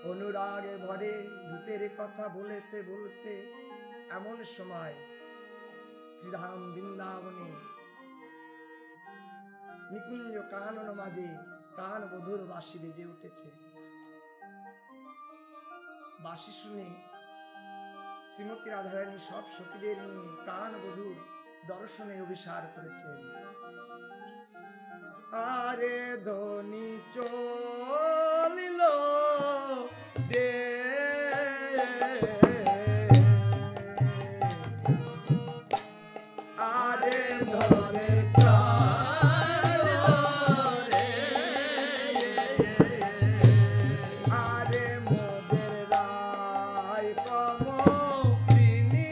অনুরাগে ভরে রূপের কথা বলতে বলতে এমন সময় শ্রীধাম বৃন্দাবনে নিকুঞ্জ কানন মাঝে প্রাণ বধুর বাঁশি বেজে উঠেছে। বাঁশি শুনে শ্রীমতী রাধারানী সব সখীদের নিয়ে প্রাণ বধুর দর্শনে অভিসার করেছেন। আরে ধ্বনি চলিল রে আরে মোদের আরে মোদের রায় কমলিনী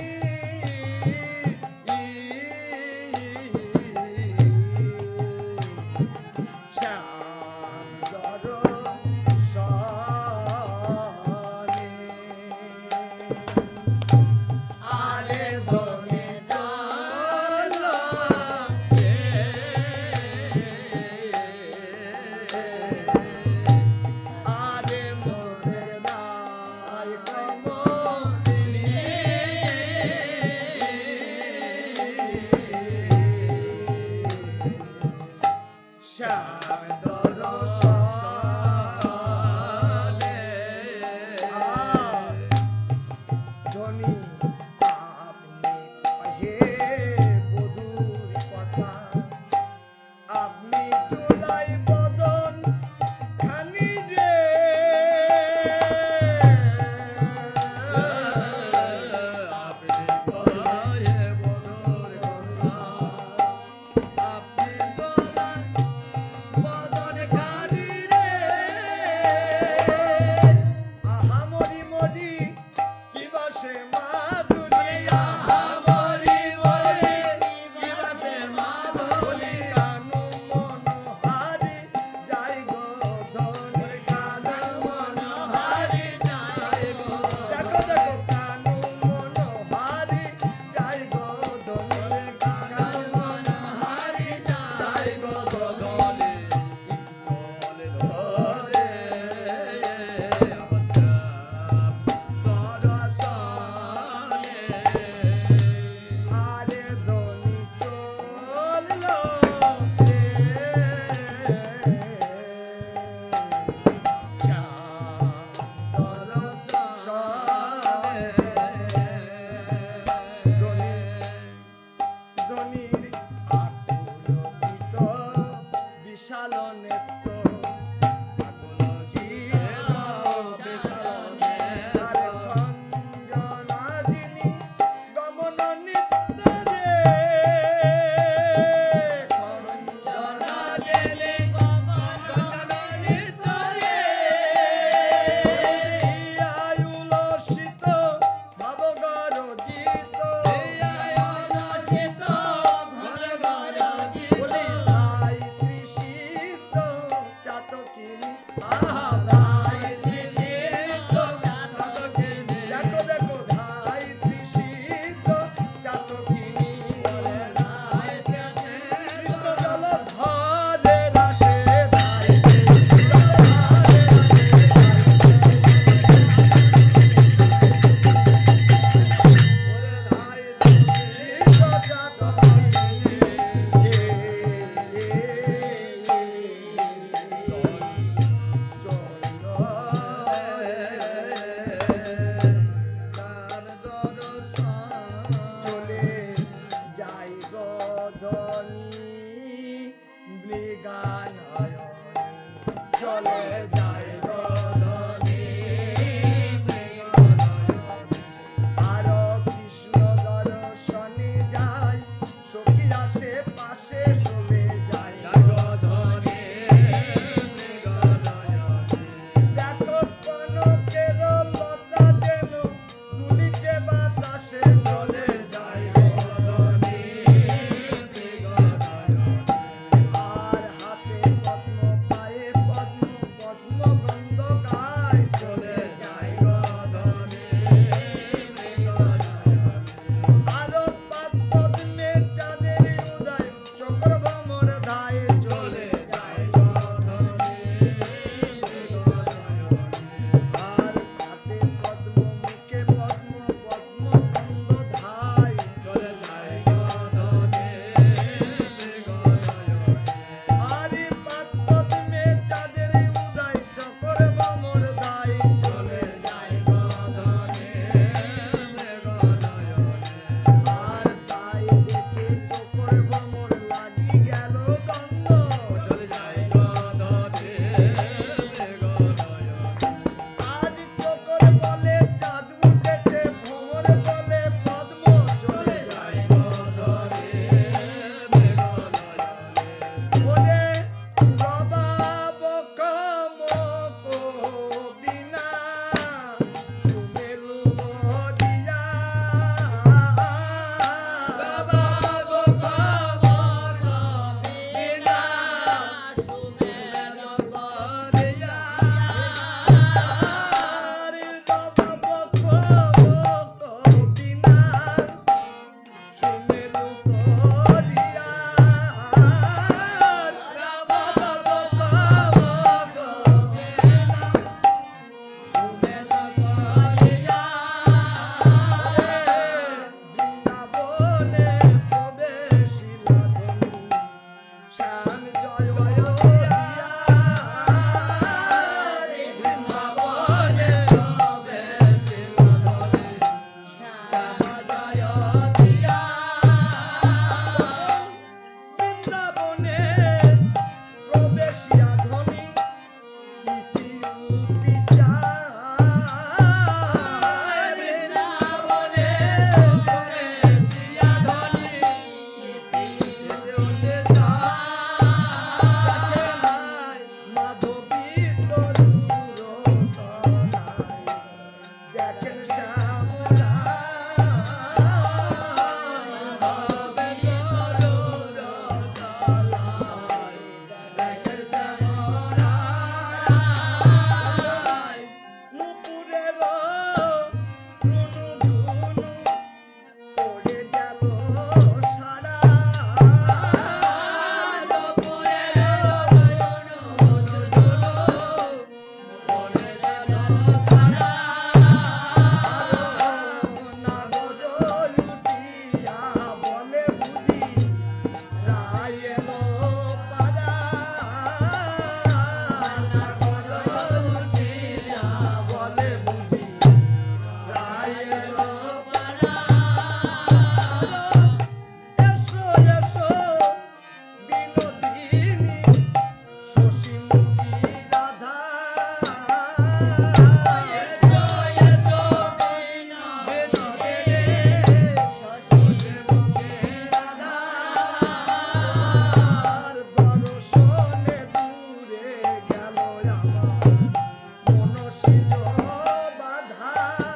মনসিজ বাধা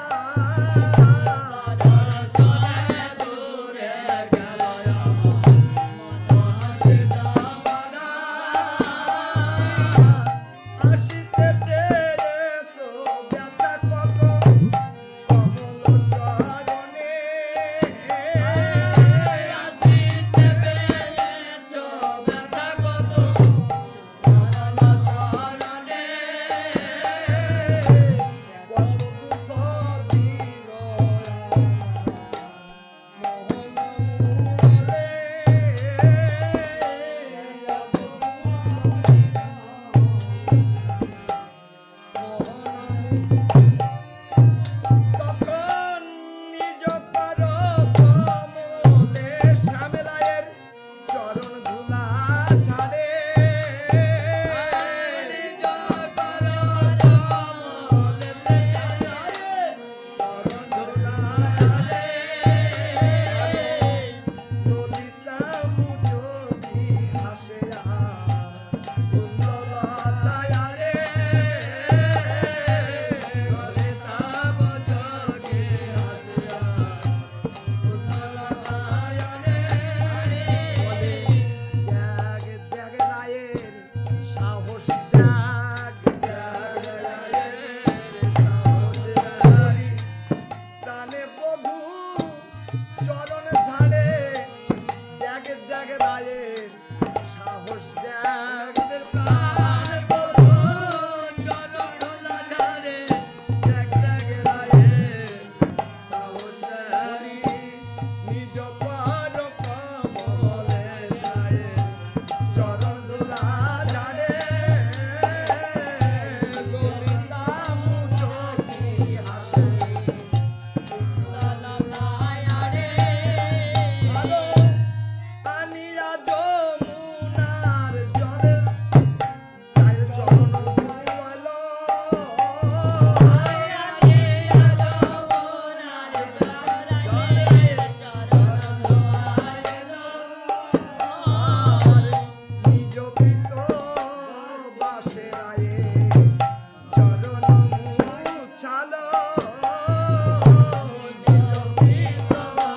আসিতে পেরেছো ব্যথা কত কমল চরণে আসিতে পেরেছো ব্যথা কত কমল চরণে কত দুঃখ দিল তখন নিজ পার কমলে শ্যামরায়ের চরণ ধুলা ছাড়ে নিজ কর কমলেতে সাজায়ে চরণ ধুলা ছাড়ে ললিতা মুজোগি হাসে উল্লতায়ারে ললিতা বচকে হাসিয়া উত্তল বায়নে বলে ত্যাগ ত্যাগ রায়ের সাহস ত্যাগ ত্যাগ করি প্রাণে বধূ চরণ ঝাড়ে ত্যাগ ত্যাগ রায়ের সাহস ত্যাগ প্রাণ বধূ চরণ ধুলা ছাড়ে ত্যাগ ত্যাগ রায়ে সাহস দেয় বলি নিজ পার কমলে ছায়ে চরণ ধুলা ঝাড়ে ললিতা মুজোগি হাসে ভালো আনিয়া যমুনার জলের গায়ের চরণ ধুয়ালো আর নিজ কৃত বাসে রায়ে চরণ মুছালো নিজ কৃত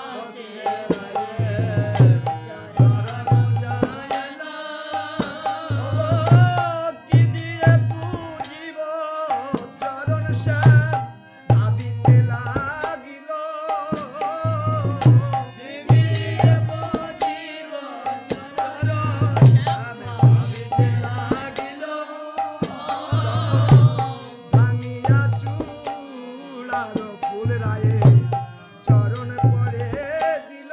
কি দিয়ে পুজিব চরণ শ্যাম ভাবিতে লাগিল ভাঙিয়া চূড়ার ফুল রায়ে চরণ পরে দিল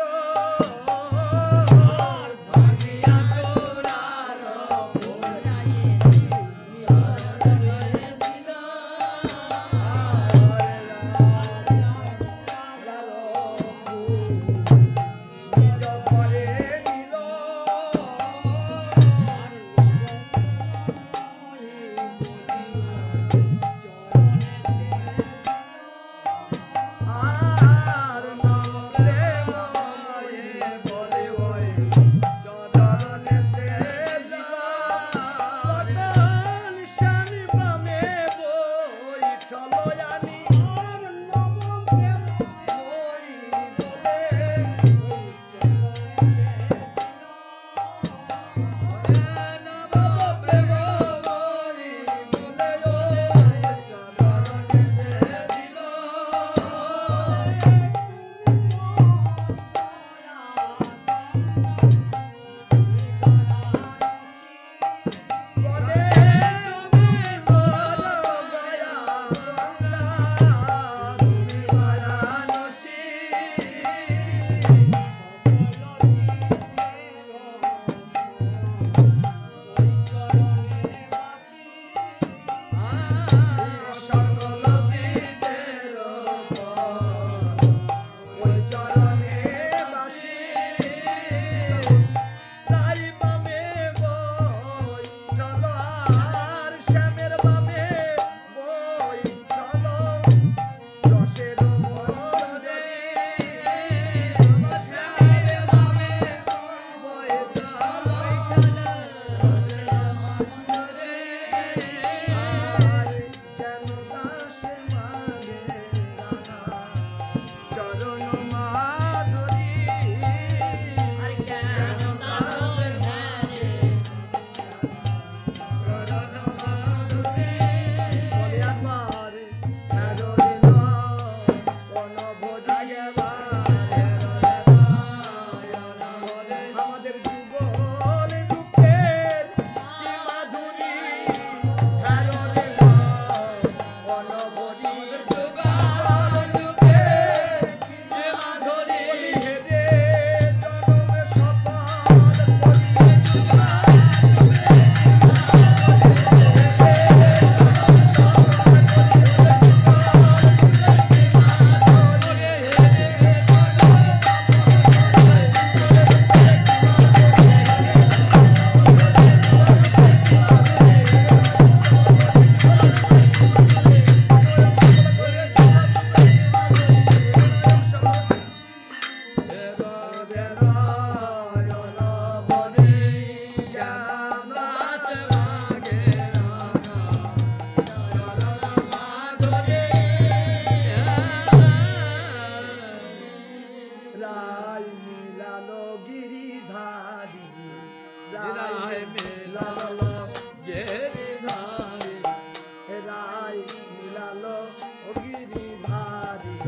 রায় মিলালো ও গিরিধারী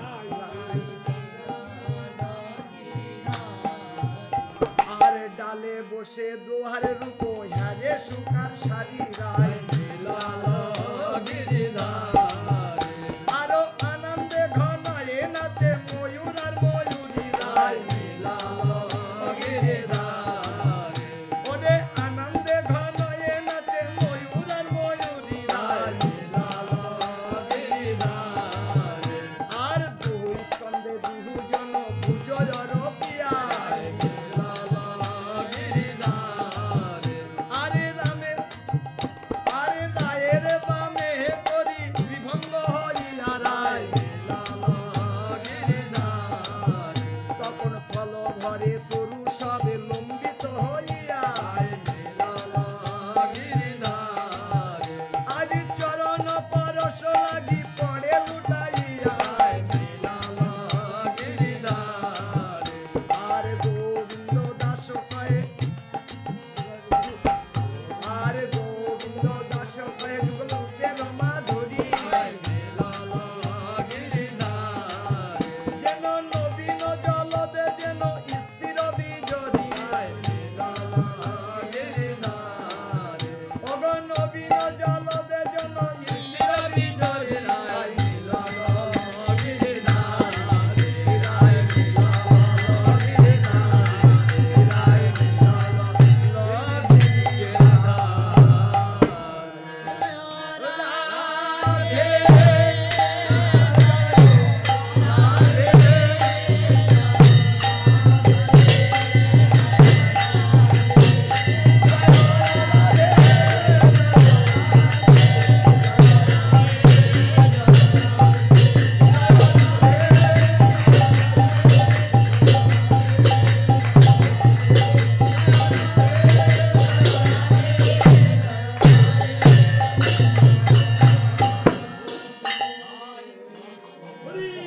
আর ডালে বসে দোহারে রূপ হ্যারে সুকার শাড়ি রায় মিলালো গিরিধারে আরো আনন্দে ঘনায় নাচে ময়ূর আর ময়ূরী রায় মিলালো গিরিধারে ওরে আনন্দে ঘনায় নাচে ময়ূর আর ময়ূরী রায় মিলালো গিরিধারে আর দুই স্কন্দে দুজন ভুজয়র পিয়া মিলালো গিরিধারে আরে রামের আরে রায়ের বামে করি বিভঙ্গ হইয়া রায় মিলালো গিরিধারে তখন ফল ভরে তরু সবে লম্বিত হইয়া মিলালো গিরিধারে আজ চরণ পরশ লাগি পড়ে লুটাইয়া মিলালো গিরিধারে আর গোবিন্দ দাস কয়ে আর গোবিন্দ দাস কয়ে যুগলোকের মাধুরী মিলালো গিরিধারে যেন নবীন জলদে যেন স্থির বিজরী মিলালো গিরিধারে অগ নবীন জলদে যেন স্থির বিজরী রায় মিলন হরি